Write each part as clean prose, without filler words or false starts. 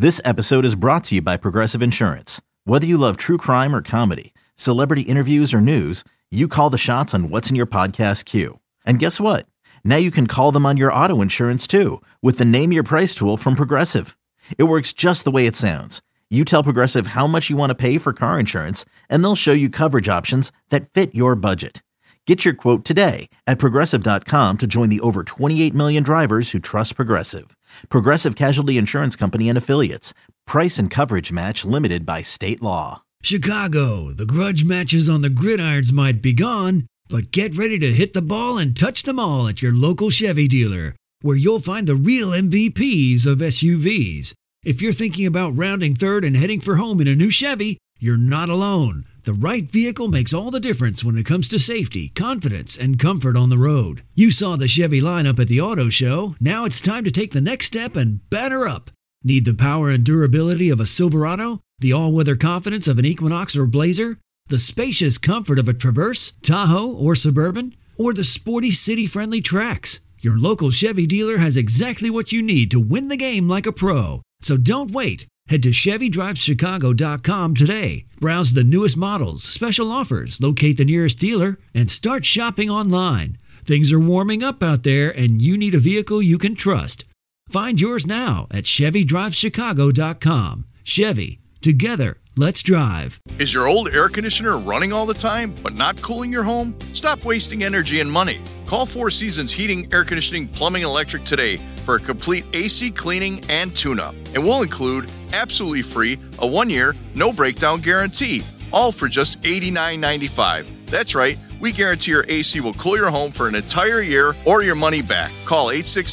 This episode is brought to you by Progressive Insurance. Whether you love true crime or comedy, celebrity interviews or news, you call the shots on what's in your podcast queue. And guess what? Now you can call them on your auto insurance too with the Name Your Price tool from Progressive. It works just the way it sounds. You tell Progressive how much you want to pay for car insurance, and they'll show you coverage options that fit your budget. Get your quote today at Progressive.com to join the over 28 million drivers who trust Progressive. Progressive Casualty Insurance Company and Affiliates. Price and coverage match limited by state law. Chicago, the grudge matches on the gridirons might be gone, but get ready to hit the ball and touch them all at your local Chevy dealer, where you'll find the real MVPs of SUVs. If you're thinking about rounding third and heading for home in a new Chevy, you're not alone. The right vehicle makes all the difference when it comes to safety, confidence, and comfort on the road. You saw the Chevy lineup at the auto show. Now it's time to take the next step and batter up. Need the power and durability of a Silverado? The all-weather confidence of an Equinox or Blazer? The spacious comfort of a Traverse, Tahoe, or Suburban? Or the sporty city-friendly Trax? Your local Chevy dealer has exactly what you need to win the game like a pro. So don't wait. Head to ChevyDrivesChicago.com today. Browse the newest models, special offers, locate the nearest dealer, and start shopping online. Things are warming up out there, and you need a vehicle you can trust. Find yours now at ChevyDrivesChicago.com. Chevy. Together, let's drive. Is your old air conditioner running all the time, but not cooling your home? Stop wasting energy and money. Call Four Seasons Heating, Air Conditioning, Plumbing, and Electric today for a complete AC cleaning and tune-up. And we'll include, absolutely free, a 1-year, no-breakdown guarantee, all for just $89.95. That's right, we guarantee your AC will cool your home for an entire year or your money back. Call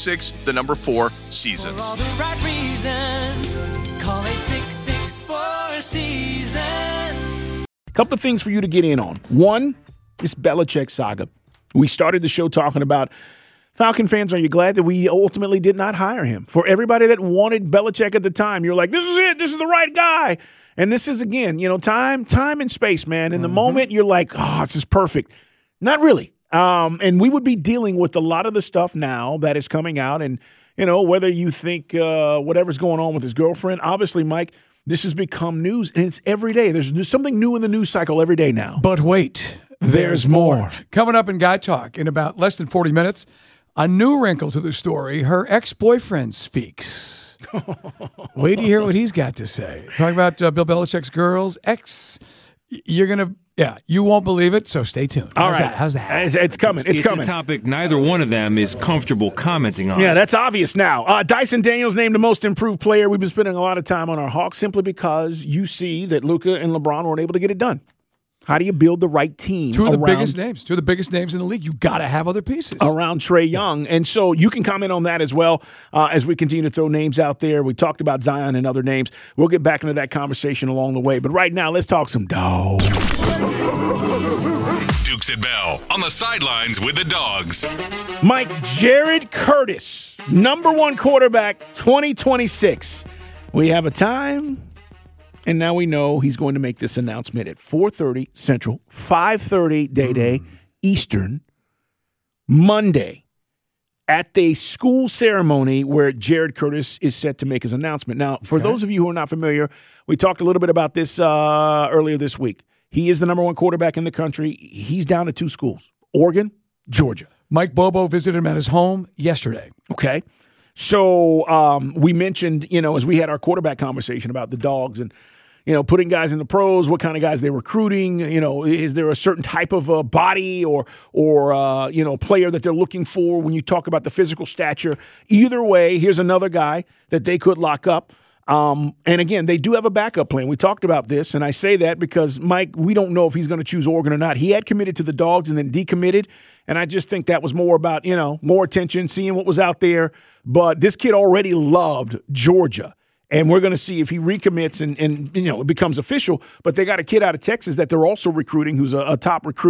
866-4-SEASONS. For all the right reasons, call 866-4-SEASONS. A couple of things for you to get in on. One, this Belichick saga. We started the show talking about Falcon fans, are you glad that we ultimately did not hire him? For everybody that wanted Belichick at the time, you're like, this is it. This is the right guy. And this is, again, time and space, man. In the moment, you're like, oh, this is perfect. Not really. And we would be dealing with a lot of the stuff now that is coming out. And, whether you think whatever's going on with his girlfriend, obviously, Mike, this has become news. And it's every day. There's something new in the news cycle every day now. But wait, there's more. Coming up in Guy Talk in about less than 40 minutes. A new wrinkle to the story, her ex-boyfriend speaks. Wait to hear what he's got to say. Talking about Bill Belichick's girls, ex. You're going to, you won't believe it, so stay tuned. How's that? It's coming. It's coming. A topic neither one of them is comfortable commenting on. Yeah, that's obvious now. Dyson Daniels named the most improved player. We've been spending a lot of time on our Hawks simply because you see that Luka and LeBron weren't able to get it done. How do you build the right team? Two of the biggest names in the league. You got to have other pieces around Trae Young. And so you can comment on that as well as we continue to throw names out there. We talked about Zion and other names. We'll get back into that conversation along the way. But right now, let's talk some dogs. Dukes at Bell on the sidelines with the dogs. Mike, Jared Curtis, number one quarterback, 2026. We have a time. And now we know he's going to make this announcement at 4:30 Central, 5:30 day Eastern, Monday, at the school ceremony where Jared Curtis is set to make his announcement. Now, for those of you who are not familiar, we talked a little bit about this earlier this week. He is the number one quarterback in the country. He's down to two schools, Oregon, Georgia. Mike Bobo visited him at his home yesterday. Okay. So we mentioned, as we had our quarterback conversation about the dogs and, putting guys in the pros, what kind of guys they're recruiting, is there a certain type of body or player that they're looking for when you talk about the physical stature? Either way, here's another guy that they could lock up. And again, they do have a backup plan. We talked about this, and I say that because, Mike, we don't know if he's going to choose Oregon or not. He had committed to the Dogs and then decommitted, and I just think that was more about, more attention, seeing what was out there. But this kid already loved Georgia. And we're going to see if he recommits and it becomes official. But they got a kid out of Texas that they're also recruiting who's a top recruit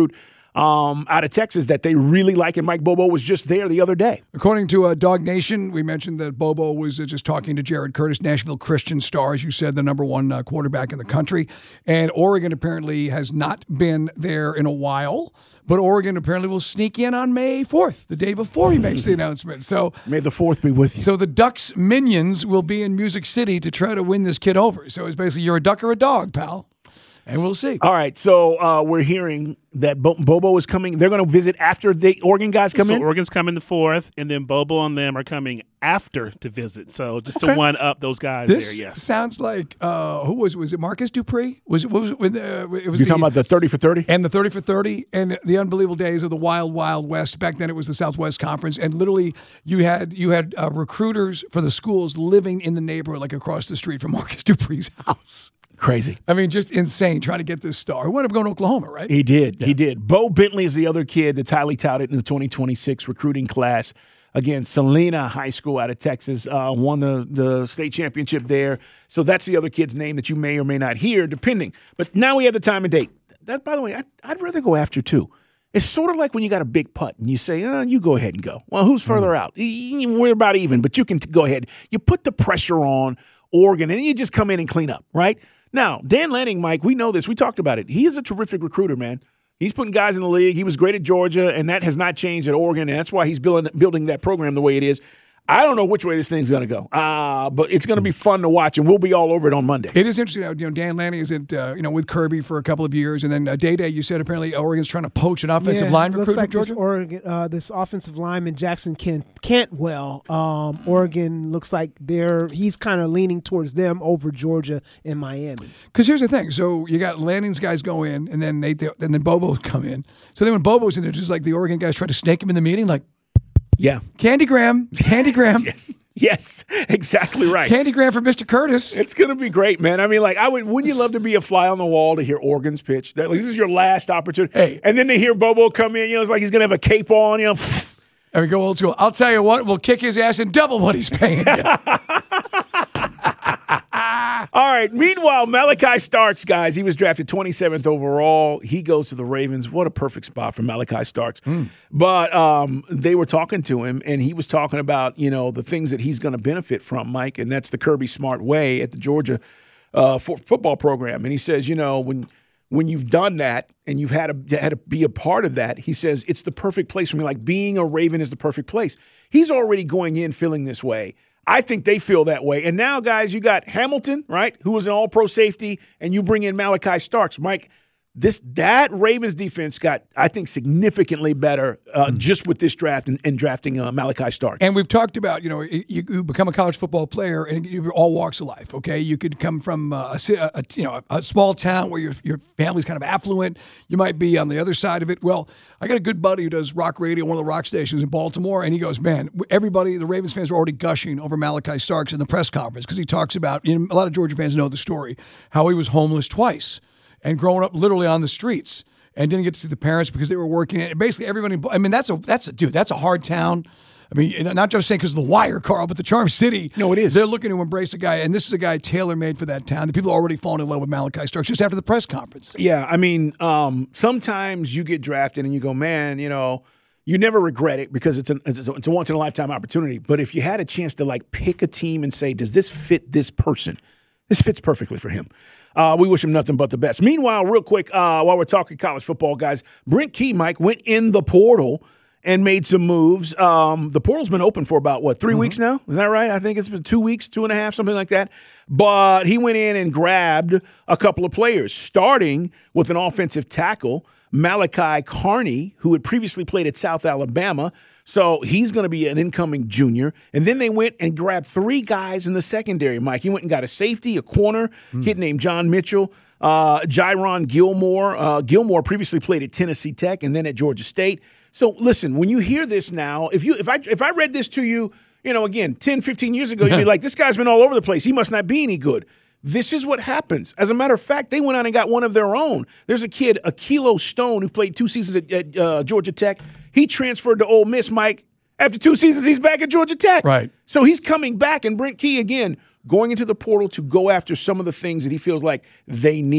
out of Texas that they really like, and Mike Bobo was just there the other day. According to Dog Nation, we mentioned that Bobo was just talking to Jared Curtis, Nashville Christian Star, as you said, the number one quarterback in the country. And Oregon apparently has not been there in a while, but Oregon apparently will sneak in on May 4th, the day before he makes the announcement. So May the 4th be with you. So the Ducks minions will be in Music City to try to win this kid over. So it's basically, you're a duck or a dog, pal. And we'll see. All right, so we're hearing that Bobo is coming. They're going to visit after the Oregon guys come in? So Oregon's coming the 4th, and then Bobo and them are coming after to visit. So just to one-up those guys this there, yes. Sounds like, who was it Marcus Dupree? It was You're talking about the 30 for 30? And the 30 for 30, and the unbelievable days of the Wild Wild West. Back then it was the Southwest Conference, and literally you had recruiters for the schools living in the neighborhood, like across the street from Marcus Dupree's house. Crazy. I mean, just insane trying to get this star. Who ended up going to Oklahoma, right? He did. Yeah. He did. Bo Bentley is the other kid that's highly touted in the 2026 recruiting class. Again, Salina High School out of Texas won the state championship there. So that's the other kid's name that you may or may not hear, depending. But now we have the time and date. That, by the way, I'd rather go after two. It's sort of like when you got a big putt and you say, you go ahead and go. Well, who's further out? We're about even, but you can go ahead. You put the pressure on Oregon, and then you just come in and clean up, right? Now, Dan Lanning, Mike, we know this. We talked about it. He is a terrific recruiter, man. He's putting guys in the league. He was great at Georgia, and that has not changed at Oregon, and that's why he's building that program the way it is. I don't know which way this thing's going to go, but it's going to be fun to watch, and we'll be all over it on Monday. It is interesting. Dan Lanning is with Kirby for a couple of years, and then Day, you said apparently Oregon's trying to poach an offensive line recruit from Georgia. This offensive lineman Jackson Cantwell. Oregon looks like he's kind of leaning towards them over Georgia and Miami. Because here's the thing: so you got Lanning's guys go in, and then then Bobo come in. So then when Bobo's in there, just like the Oregon guys try to snake him in the meeting, like. Yeah. Candygram. Yes, exactly right. Candygram for Mr. Curtis. It's going to be great, man. I mean, like, wouldn't you love to be a fly on the wall to hear Oregon's pitch? This is your last opportunity. Hey. And then they hear Bobo come in, it's like he's going to have a cape on, And we go old school. I'll tell you what, we'll kick his ass and double what he's paying you. All right. Meanwhile, Malachi Starks, guys, he was drafted 27th overall. He goes to the Ravens. What a perfect spot for Malachi Starks. But they were talking to him, and he was talking about, the things that he's going to benefit from, Mike, and that's the Kirby Smart way at the Georgia football program. And he says, when you've done that and you've had to be a part of that, he says, it's the perfect place for me. Like, being a Raven is the perfect place. He's already going in feeling this way. I think they feel that way. And now, guys, you got Hamilton, right, who was an all-pro safety, and you bring in Malachi Starks. Mike, that Ravens defense got, I think, significantly better just with this draft and drafting Malachi Starks. And we've talked about, you become a college football player and you're all walks of life, okay? You could come from a small town where your family's kind of affluent. You might be on the other side of it. Well, I got a good buddy who does rock radio, one of the rock stations in Baltimore, and he goes, man, the Ravens fans are already gushing over Malachi Starks in the press conference because he talks about, a lot of Georgia fans know the story, how he was homeless twice. And growing up literally on the streets and didn't get to see the parents because they were working. And basically everybody, I mean, that's a hard town. I mean, not just saying because of the wire, Carl, but the Charm City. No, it is. They're looking to embrace a guy, and this is a guy tailor-made for that town. The people are already falling in love with Malachi Starks just after the press conference. Yeah, I mean, sometimes you get drafted and you go, man, you never regret it because it's a once-in-a-lifetime opportunity. But if you had a chance to, pick a team and say, does this fit this person? This fits perfectly for him. We wish him nothing but the best. Meanwhile, real quick, while we're talking college football, guys, Brent Key, Mike, went in the portal and made some moves. The portal's been open for about, 3 weeks now? Is that right? I think it's been 2 weeks, 2.5, something like that. But he went in and grabbed a couple of players, starting with an offensive tackle, Malachi Carney, who had previously played at South Alabama. So he's going to be an incoming junior. And then they went and grabbed 3 guys in the secondary, Mike. He went and got a safety, a corner, kid named John Mitchell, Jaron Gilmore. Gilmore previously played at Tennessee Tech and then at Georgia State. So listen, when you hear this now, if I read this to you, again, 10, 15 years ago, you'd be like, this guy's been all over the place. He must not be any good. This is what happens. As a matter of fact, they went out and got one of their own. There's a kid, Akilo Stone, who played 2 seasons at Georgia Tech. He transferred to Ole Miss, Mike. After 2 seasons, he's back at Georgia Tech. Right. So he's coming back, and Brent Key, again, going into the portal to go after some of the things that he feels like they need.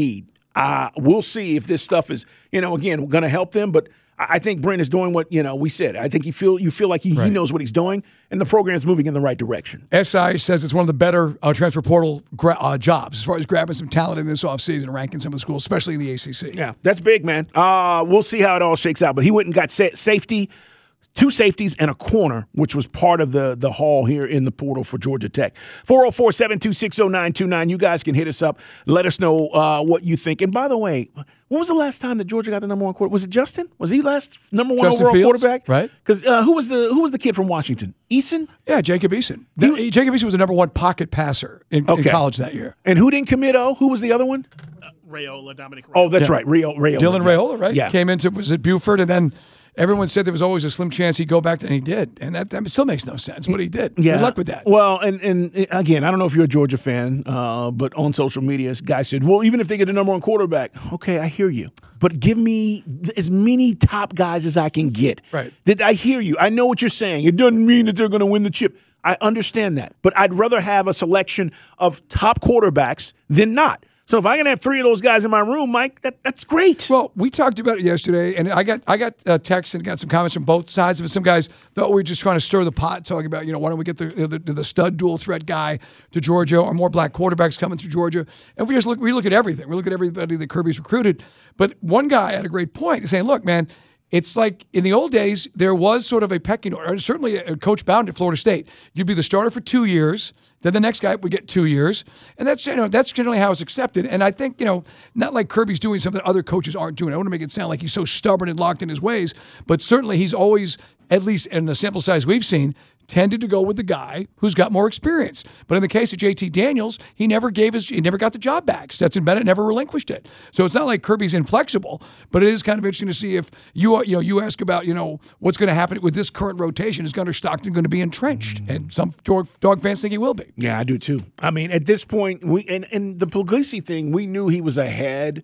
We'll see if this stuff is, again, going to help them. But I think Brent is doing what, we said. I think you feel like he knows what he's doing, and the program's moving in the right direction. SI says it's one of the better transfer portal jobs as far as grabbing some talent in this offseason and ranking some of the schools, especially in the ACC. Yeah, that's big, man. We'll see how it all shakes out. But he went and got safety, 2 safeties and a corner, which was part of the haul here in the portal for Georgia Tech. 404-726-0929. You guys can hit us up. Let us know what you think. And by the way, when was the last time that Georgia got the number 1 quarterback? Was it Justin? Was he last number 1 Justin overall Fields, quarterback? right? Because who was the kid from Washington? Eason? Yeah, Jacob Eason. Jacob Eason was the number 1 pocket passer in college that year. And who didn't commit? Who was the other one? Raiola, Dominic Raiola. Oh, that's right. Raiola. Dylan Raiola, right? Yeah. Came into, was it Buford, and then everyone said there was always a slim chance he'd go back, and he did. And that still makes no sense, but he did. Yeah. Good luck with that. Well, and again, I don't know if you're a Georgia fan, but on social media, this guy said, well, even if they get the number 1 quarterback, okay, I hear you. But give me as many top guys as I can get. Right. I hear you. I know what you're saying. It doesn't mean that they're going to win the chip. I understand that. But I'd rather have a selection of top quarterbacks than not. So if I can have 3 of those guys in my room, Mike, that's great. Well, we talked about it yesterday, and I got texts and got some comments from both sides of it. Some guys thought we were just trying to stir the pot, talking about, why don't we get the stud dual threat guy to Georgia, or more black quarterbacks coming through Georgia? And we look at everything. We look at everybody that Kirby's recruited. But one guy had a great point, saying, look, man, it's like in the old days, there was sort of a pecking order. Certainly a coach bound at Florida State. You'd be the starter for 2 years. Then the next guy would get 2 years. And that's generally how it's accepted. And I think, not like Kirby's doing something other coaches aren't doing. I don't want to make it sound like he's so stubborn and locked in his ways. But certainly he's always, at least in the sample size we've seen, tended to go with the guy who's got more experience. But in the case of JT Daniels, he never got the job back. Stetson Bennett never relinquished it. So it's not like Kirby's inflexible, but it is kind of interesting to see if you ask about, what's going to happen with this current rotation. Is Gunnar Stockton going to be entrenched? And some dog fans think he will be. Yeah, I do too. I mean, at this point, and the Puglisi thing, we knew he was ahead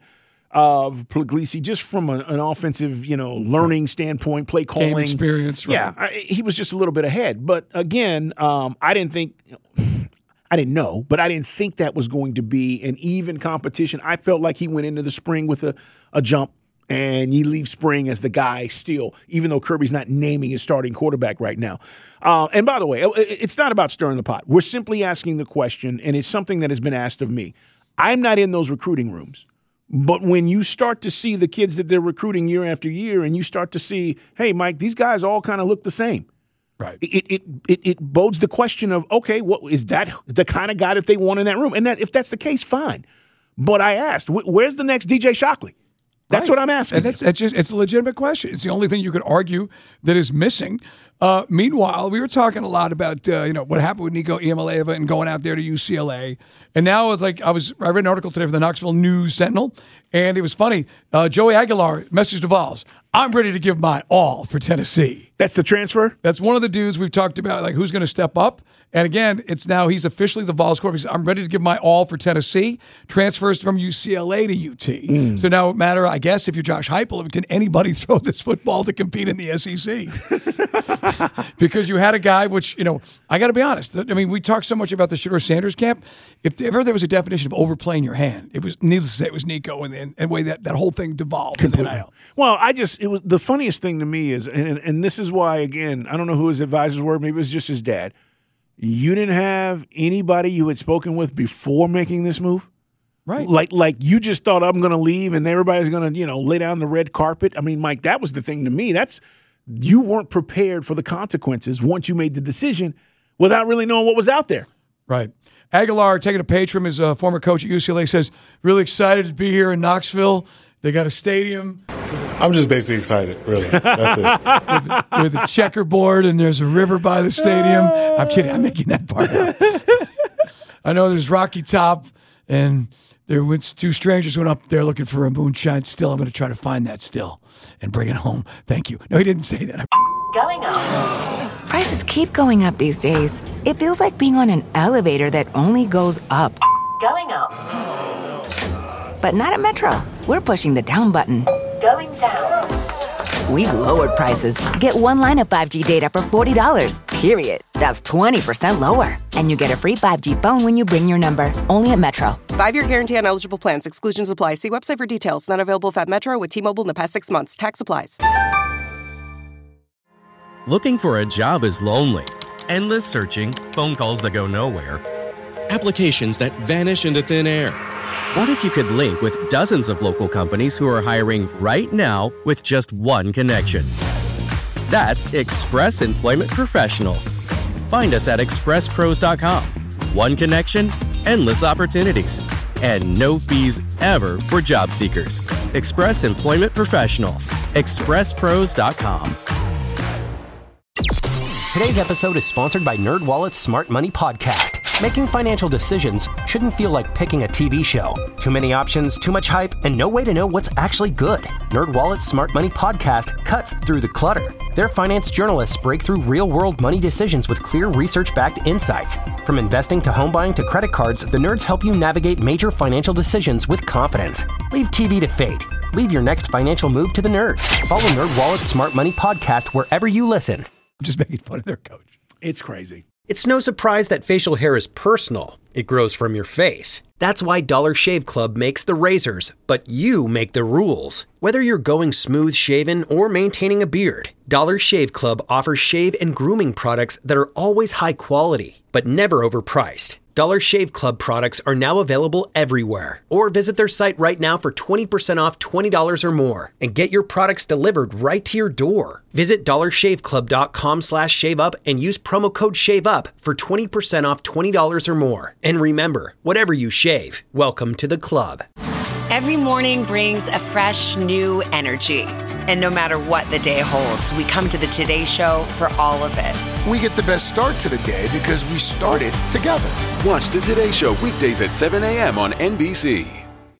of Puglisi just from an offensive, learning standpoint, play calling. Game experience. Right. Yeah, he was just a little bit ahead. But again, I didn't think that was going to be an even competition. I felt like he went into the spring with a jump, and you leave spring as the guy still, even though Kirby's not naming his starting quarterback right now. And by the way, it's not about stirring the pot. We're simply asking the question, and it's something that has been asked of me. I'm not in those recruiting rooms. But when you start to see the kids that they're recruiting year after year, and you start to see, hey, Mike, these guys all kind of look the same. Right. It bodes the question of, okay, what is that the kind of guy that they want in that room? And that if that's the case, fine. But I asked, where's the next DJ Shockley? That's what I'm asking. And it's a legitimate question. It's the only thing you could argue that is missing. Meanwhile, we were talking a lot about what happened with Nico Iamaleava and going out there to UCLA. And now it's like I read an article today from the Knoxville News Sentinel, and it was funny. Joey Aguilar messaged the Vols, I'm ready to give my all for Tennessee. That's the transfer? That's one of the dudes we've talked about, like who's going to step up. And again, he's officially the Vols quarterback. He said, I'm ready to give my all for Tennessee. Transfers from UCLA to UT. So now it matters, I guess, if you're Josh Heupel, can anybody throw this football to compete in the SEC? Because you had a guy, which, I got to be honest. I mean, we talk so much about the Shedeur Sanders camp. If ever there was a definition of overplaying your hand, it was, needless to say, it was Nico, and the way that whole thing devolved in the NIL. Well, it was the funniest thing to me is, and this is why, again, I don't know who his advisors were. Maybe it was just his dad. You didn't have anybody you had spoken with before making this move? Right. Like you just thought, I'm going to leave and everybody's going to, lay down the red carpet. I mean, Mike, that was the thing to me. You weren't prepared for the consequences once you made the decision without really knowing what was out there. Right. Aguilar, taking a page from his former coach at UCLA, says, really excited to be here in Knoxville. They got a stadium. I'm just basically excited, really. That's it. with a checkerboard, and there's a river by the stadium. I'm kidding. I'm making that part up. I know there's Rocky Top, and two strangers went up there looking for a moonshine still. I'm going to try to find that still and bring it home. Thank you. No, he didn't say that. Going up. Prices keep going up these days. It feels like being on an elevator that only goes up. Going up. But not at Metro. We're pushing the down button. Going down. We've lowered prices. Get one line of 5G data for $40, period. That's 20% lower. And you get a free 5G phone when you bring your number. Only at Metro. 5-year guarantee on eligible plans. Exclusions apply. See website for details. Not available if at Metro with T-Mobile in the past 6 months. Tax applies. Looking for a job is lonely. Endless searching, phone calls that go nowhere, applications that vanish into thin air. What if you could link with dozens of local companies who are hiring right now with just one connection? That's Express Employment Professionals. Find us at expresspros.com. One connection, endless opportunities, and no fees ever for job seekers. Express Employment Professionals. expresspros.com. Today's episode is sponsored by NerdWallet's Smart Money Podcast. Making financial decisions shouldn't feel like picking a TV show. Too many options, too much hype, and no way to know what's actually good. NerdWallet's Smart Money Podcast cuts through the clutter. Their finance journalists break through real-world money decisions with clear research-backed insights. From investing to home buying to credit cards, the nerds help you navigate major financial decisions with confidence. Leave TV to fate. Leave your next financial move to the nerds. Follow NerdWallet's Smart Money Podcast wherever you listen. Just making fun of their coach. It's crazy. It's no surprise that facial hair is personal. It grows from your face. That's why Dollar Shave Club makes the razors, but you make the rules. Whether you're going smooth shaven or maintaining a beard, Dollar Shave Club offers shave and grooming products that are always high quality, but never overpriced. Dollar Shave Club products are now available everywhere. Or visit their site right now for 20% off $20 or more and get your products delivered right to your door. Visit dollarshaveclub.com/shaveup and use promo code SHAVEUP for 20% off $20 or more. And remember, whatever you shave, welcome to the club. Every morning brings a fresh, new energy. And no matter what the day holds, we come to the Today Show for all of it. We get the best start to the day because we started together. Watch the Today Show weekdays at 7 a.m. on NBC.